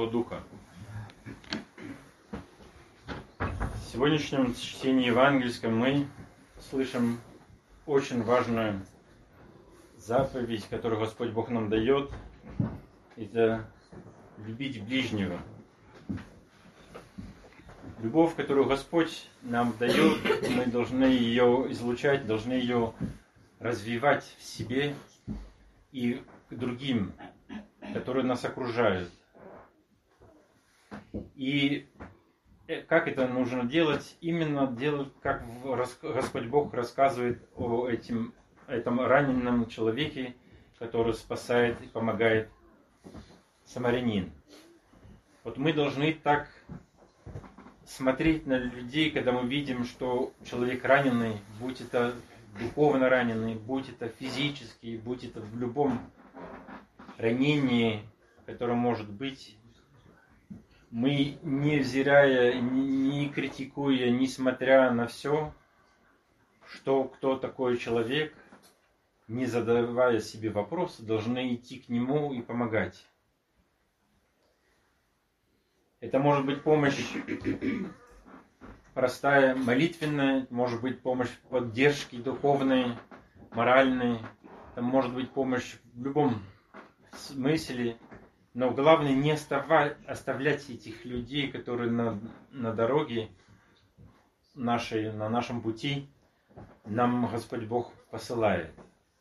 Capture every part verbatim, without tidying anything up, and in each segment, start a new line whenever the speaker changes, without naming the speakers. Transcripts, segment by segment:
Духа. В сегодняшнем чтении евангельском мы слышим очень важную заповедь, которую Господь Бог нам дает. Это любить ближнего. Любовь, которую Господь нам дает, мы должны ее излучать, должны ее развивать в себе и к другим, которые нас окружают. И как это нужно делать? Именно делать, как Господь Бог рассказывает о этим, этом раненом человеке, который спасает и помогает самарянин. Вот мы должны так смотреть на людей, когда мы видим, что человек раненый, будь это духовно раненый, будь это физически, будь это в любом ранении, которое может быть, мы, не взирая, не критикуя, не смотря на все, что кто такой человек, не задавая себе вопросы, должны идти к нему и помогать. Это может быть помощь простая, молитвенная, может быть помощь поддержки духовной, моральной, это может быть помощь в любом смысле. Но главное не оставать, оставлять этих людей, которые на, на дороге нашей, на нашем пути нам Господь Бог посылает.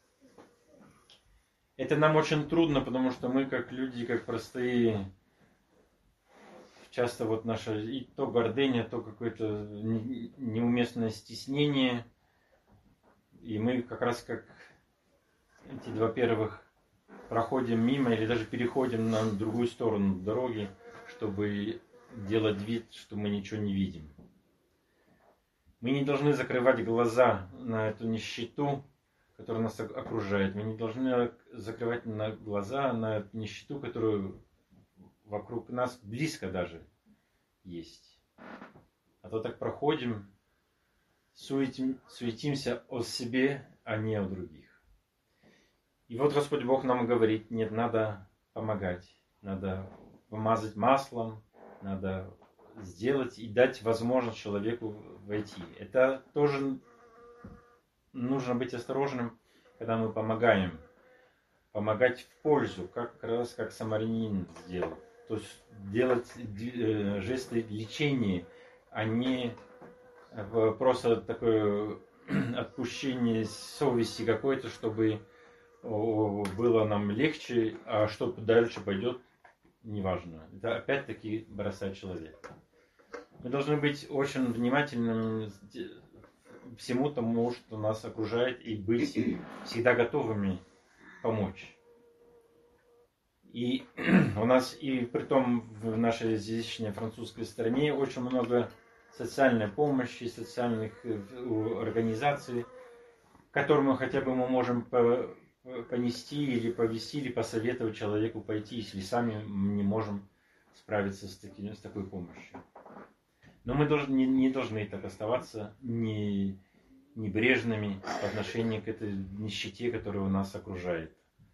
Это нам очень трудно, потому что мы как люди, как простые, часто вот наша и то гордыня, то какое-то неуместное стеснение. И мы как раз как эти два первых проходим мимо или даже переходим на другую сторону дороги, чтобы делать вид, что мы ничего не видим. Мы не должны закрывать глаза на эту нищету, которая нас окружает. Мы не должны закрывать на глаза на эту нищету, которую вокруг нас близко даже есть. А то так проходим, суетим, суетимся о себе, а не о других. И вот Господь Бог нам говорит, нет, надо помогать, надо помазать маслом, надо сделать и дать возможность человеку войти. Это тоже нужно быть осторожным, когда мы помогаем. Помогать в пользу, как раз как самарянин сделал. То есть делать жесты лечения, а не просто такое отпущение совести какой-то, чтобы было нам легче, а что дальше пойдет, неважно. Это опять-таки бросать человека. Мы должны быть очень внимательными всему тому, что нас окружает, и быть всегда готовыми помочь. И у нас, и притом в нашей здешней французской стране очень много социальной помощи, социальных организаций, которым мы хотя бы мы можем понести или повести, или посоветовать человеку пойти, если сами не можем справиться с, таки, с такой помощью. Но мы должны, не, не должны так оставаться не, небрежными по отношению к этой нищете, которая у нас окружает.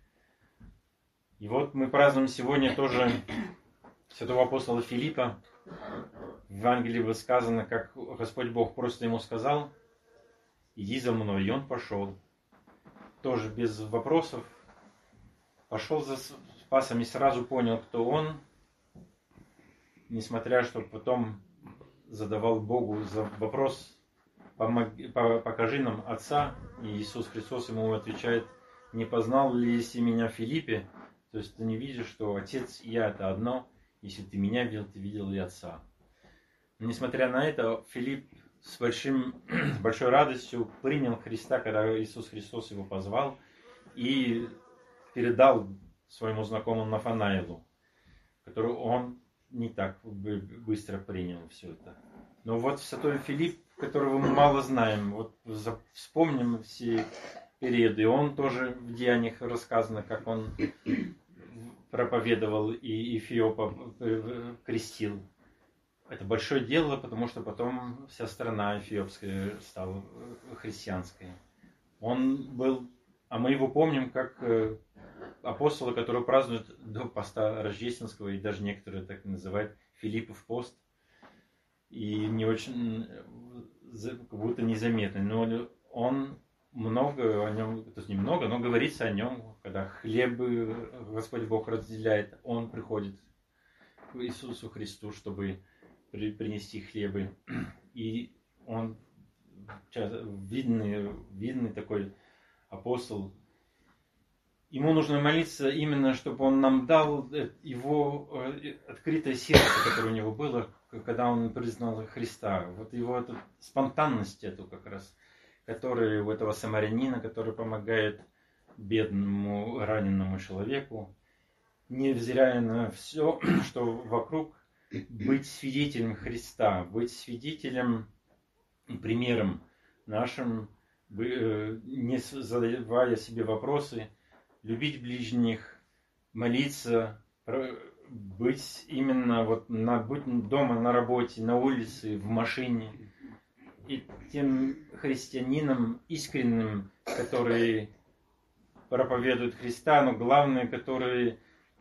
И вот мы празднуем сегодня тоже святого апостола Филиппа. В Евангелии было сказано, как Господь Бог просто ему сказал: иди за мной, и он пошел. Тоже без вопросов. Пошел за спасом и сразу понял, кто он. Несмотря, что потом задавал Богу вопрос: помоги, покажи нам Отца. И Иисус Христос ему отвечает: не познал ли если меня в Филиппе? То есть ты не видишь, что Отец и я это одно. Если ты меня видел, ты видел и Отца. Но несмотря на это, Филипп с, большим, с большой радостью принял Христа, когда Иисус Христос его позвал, и передал своему знакомому Нафанаилу, который он не так быстро принял все это. Но вот святой Филипп, которого мы мало знаем, вот вспомним все периоды, он тоже в Деяниях рассказано, как он проповедовал и Эфиопа крестил. Это большое дело, потому что потом вся страна эфиопская стала христианской. Он был, а мы его помним как апостолы, которые празднуют до поста рождественского, и даже некоторые так называют Филиппов пост. И не очень, как будто незаметно, но он много о нем, то есть немного, но говорится о нем, когда хлебы Господь Бог разделяет, он приходит к Иисусу Христу, чтобы при, принести хлебы. И он видный, видный такой апостол. Ему нужно молиться именно, чтобы он нам дал его открытое сердце, которое у него было, когда он признал Христа. Вот его эту спонтанность эту как раз, которая у этого самарянина, который помогает бедному раненому человеку, невзирая на все, что вокруг, быть свидетелем Христа, быть свидетелем и примером нашим, не задавая себе вопросы, любить ближних, молиться, быть именно вот на, быть дома, на работе, на улице, в машине. И тем христианином искренним, которые проповедуют Христа, но главное, которые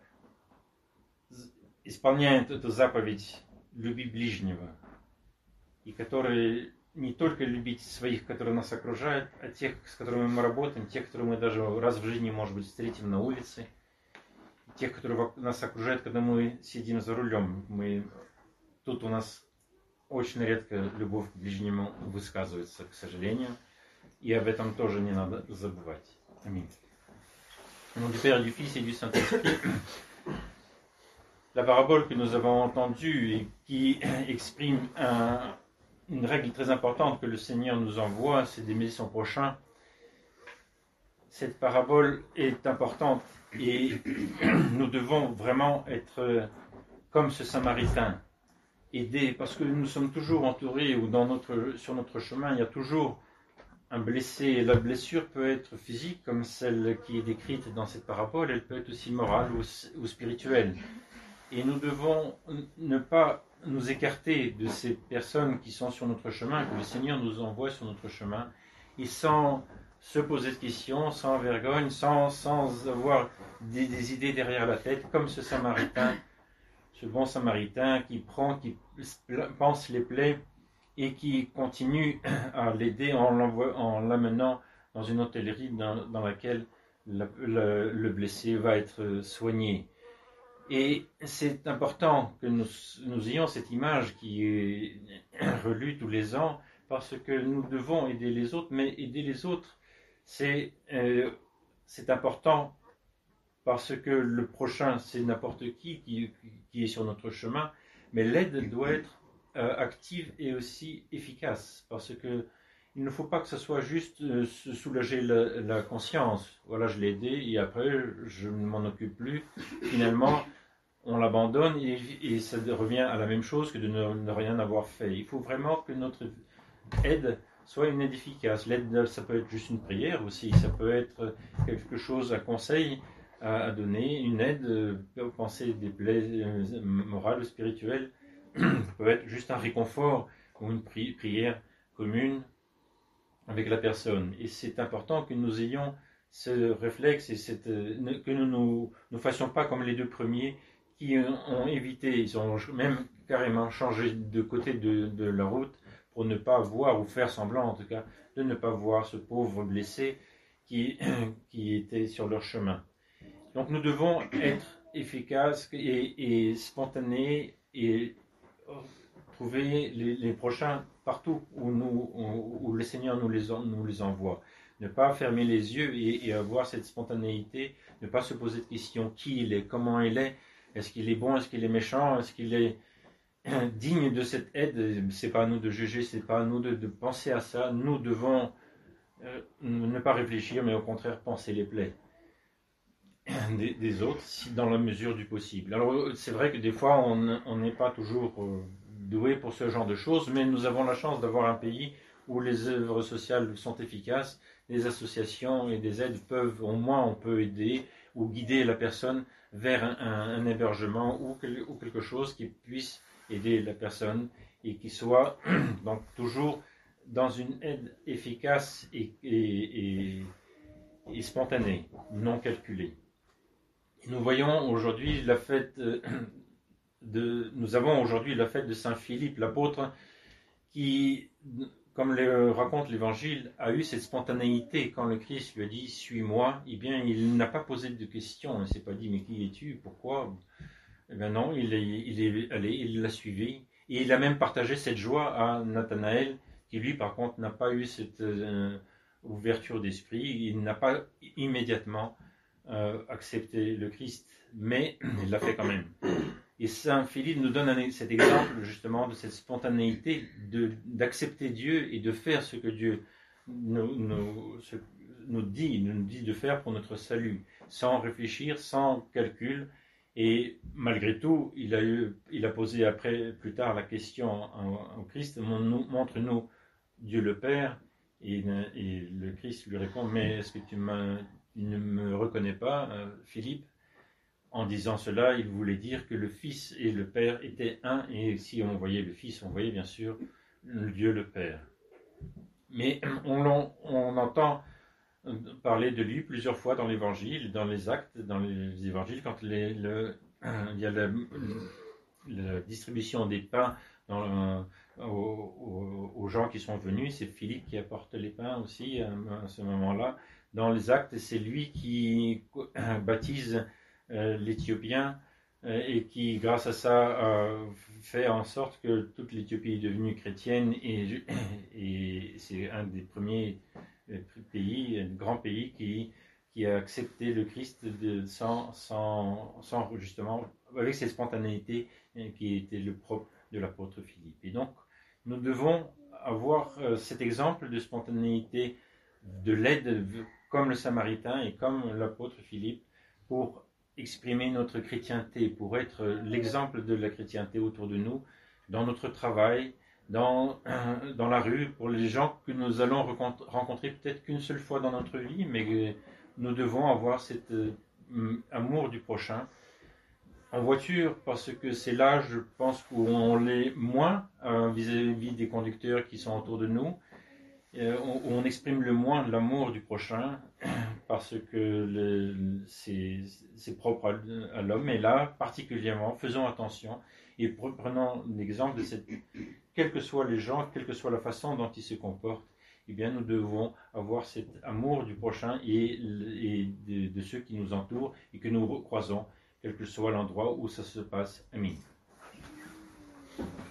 исполняют эту заповедь «люби ближнего», и которые не только любить своих, которые нас окружают, а тех, с которыми мы работаем, тех, которые мы даже раз в жизни, может быть, встретим на улице, тех, которые нас окружают, когда мы сидим за рулем. Мы... Тут у нас очень редко любовь к ближнему высказывается, к сожалению, и об этом тоже не надо забывать. Аминь. Au nom du Père, du Fils et du Saint-Esprit. La parabole que nous avons entendue et qui exprime un, une règle très importante que le Seigneur nous envoie, c'est d'aimer son prochain. Cette parabole est importante et nous devons vraiment être comme ce Samaritain, aider, parce que nous sommes toujours entourés ou dans notre, sur notre chemin, il y a toujours un blessé. La blessure peut être physique, comme celle qui est décrite dans cette parabole, elle peut être aussi morale ou, ou spirituelle. Et nous devons ne pas nous écarter de ces personnes qui sont sur notre chemin, que le Seigneur nous envoie sur notre chemin, et sans se poser de questions, sans vergogne, sans, sans avoir des, des idées derrière la tête, comme ce Samaritain, ce bon Samaritain qui prend, qui pense les plaies et qui continue à l'aider en, en l'amenant dans une hôtellerie dans, dans laquelle le, le, le blessé va être soigné. Et c'est important que nous, nous ayons cette image qui est relue tous les ans, parce que nous devons aider les autres, mais aider les autres, c'est, euh, c'est important parce que le prochain, c'est n'importe qui, qui qui est sur notre chemin, mais l'aide doit être euh, active et aussi efficace, parce que il ne faut pas que ce soit juste euh, se soulager la, la conscience. Voilà, je l'ai aidé et après je ne m'en occupe plus. Finalement, on l'abandonne et, et ça revient à la même chose que de ne, ne rien avoir fait. Il faut vraiment que notre aide soit une aide efficace. L'aide, ça peut être juste une prière aussi, ça peut être quelque chose, un conseil à, à donner, une aide, euh, penser des plaies euh, morales ou spirituelles, ça peut être juste un réconfort ou une pri- prière commune avec la personne. Et c'est important que nous ayons ce réflexe et cette, euh, que nous ne nous, nous fassions pas comme les deux premiers qui ont évité, ils ont même carrément changé de côté de, de la route pour ne pas voir, ou faire semblant en tout cas, de ne pas voir ce pauvre blessé qui, qui était sur leur chemin. Donc nous devons être efficaces et, et spontanés et trouver les, les prochains partout où, nous, où, où le Seigneur nous les, nous les envoie. Ne pas fermer les yeux et, et avoir cette spontanéité, ne pas se poser de questions qui il est, comment il est, est-ce qu'il est bon, est-ce qu'il est méchant, est-ce qu'il est digne de cette aide. C'est pas à nous de juger, c'est pas à nous de, de penser à ça. Nous devons euh, ne pas réfléchir, mais au contraire penser les plaies des, des autres, si dans la mesure du possible. Alors c'est vrai que des fois on n'est pas toujours euh, doué pour ce genre de choses, mais nous avons la chance d'avoir un pays où les œuvres sociales sont efficaces, les associations et des aides peuvent, au moins on peut aider ou guider la personne vers un, un, un hébergement ou, ou quelque chose qui puisse aider la personne et qui soit donc toujours dans une aide efficace et, et, et, et spontanée, non calculée. Nous voyons aujourd'hui la fête de, nous avons aujourd'hui la fête de Saint Philippe, l'apôtre, qui, comme le raconte l'Évangile, a eu cette spontanéité quand le Christ lui a dit « Suis-moi ». Eh bien, il n'a pas posé de questions, il ne s'est pas dit « Mais qui es-tu? Pourquoi ?» Eh bien non, il est, il est allé, il l'a suivi. Et il a même partagé cette joie à Nathanaël, qui lui, par contre, n'a pas eu cette euh, ouverture d'esprit. Il n'a pas immédiatement euh, accepté le Christ, mais il l'a fait quand même. Et Saint Philippe nous donne un, cet exemple justement de cette spontanéité de, d'accepter Dieu et de faire ce que Dieu nous, nous, ce, nous dit, nous dit de faire pour notre salut, sans réfléchir, sans calcul. Et malgré tout, il a, eu, il a posé après, plus tard la question au Christ, montre-nous Dieu le Père. Et, et le Christ lui répond, mais est-ce que tu, tu ne me reconnais pas, Philippe? En disant cela, il voulait dire que le Fils et le Père étaient un, et si on voyait le Fils, on voyait bien sûr Dieu le Père. Mais on, on entend parler de lui plusieurs fois dans l'Évangile, dans les actes, dans les Évangiles, quand les, le, il y a la, la distribution des pains dans, aux, aux, aux gens qui sont venus, c'est Philippe qui apporte les pains aussi à, à ce moment-là. Dans les actes, c'est lui qui baptise Euh, l'Éthiopien euh, et qui, grâce à ça, euh, fait en sorte que toute l'Éthiopie est devenue chrétienne et, et c'est un des premiers pays, un grand pays qui, qui a accepté le Christ de, sans, sans, sans, justement, avec cette spontanéité qui était le propre de l'apôtre Philippe. Et donc, nous devons avoir euh, cet exemple de spontanéité, de l'aide, comme le Samaritain et comme l'apôtre Philippe, pour exprimer notre chrétienté, pour être l'exemple de la chrétienté autour de nous, dans notre travail, dans, dans la rue, pour les gens que nous allons rencontrer peut-être qu'une seule fois dans notre vie, mais nous devons avoir cet euh, amour du prochain. En voiture, parce que c'est là, je pense, où on l'est moins euh, vis-à-vis des conducteurs qui sont autour de nous, euh, où on exprime le moins l'amour du prochain, parce que le, c'est, c'est propre à, à l'homme, et là, particulièrement, faisons attention et prenons l'exemple de cette, quels que soient les gens, quelle que soit la façon dont ils se comportent, eh bien, nous devons avoir cet amour du prochain et, et de, de ceux qui nous entourent et que nous croisons, quel que soit l'endroit où ça se passe. Amen.